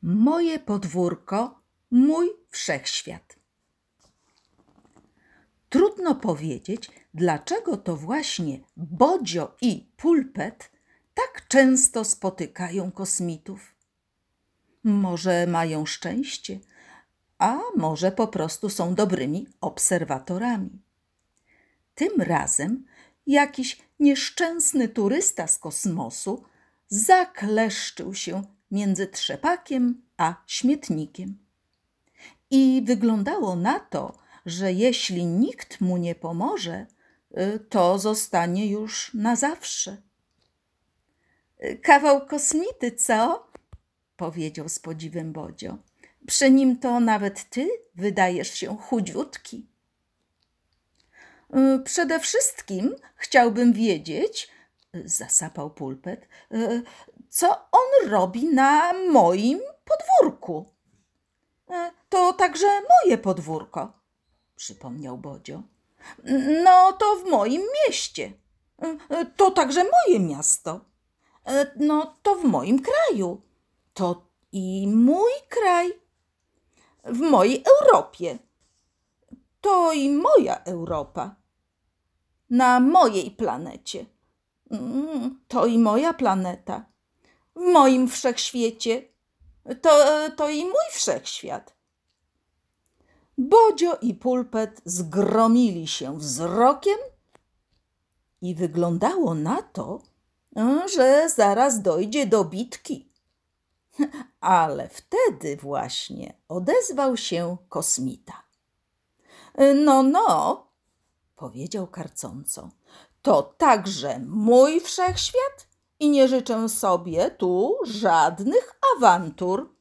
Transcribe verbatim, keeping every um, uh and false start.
Moje podwórko, mój wszechświat. Trudno powiedzieć, dlaczego to właśnie Bodzio i Pulpet tak często spotykają kosmitów. Może mają szczęście, a może po prostu są dobrymi obserwatorami. Tym razem jakiś nieszczęsny turysta z kosmosu zakleszczył się między trzepakiem a śmietnikiem. I wyglądało na to, że jeśli nikt mu nie pomoże, to zostanie już na zawsze. Kawał kosmity, co? Powiedział z podziwem Bodzio. Przy nim to nawet ty wydajesz się chudziutki. Przede wszystkim chciałbym wiedzieć, zasapał Pulpet, co on robi na moim podwórku. To także moje podwórko, przypomniał Bodzio. No to w moim mieście. To także moje miasto. No to w moim kraju. To i mój kraj. W mojej Europie. To i moja Europa. Na mojej planecie. To i moja planeta. W moim wszechświecie. To, to i mój wszechświat. Bodzio i Pulpet zgromili się wzrokiem i wyglądało na to, że zaraz dojdzie do bitki. Ale wtedy właśnie odezwał się kosmita. No, no, powiedział karcąco, to także mój wszechświat i nie życzę sobie tu żadnych awantur.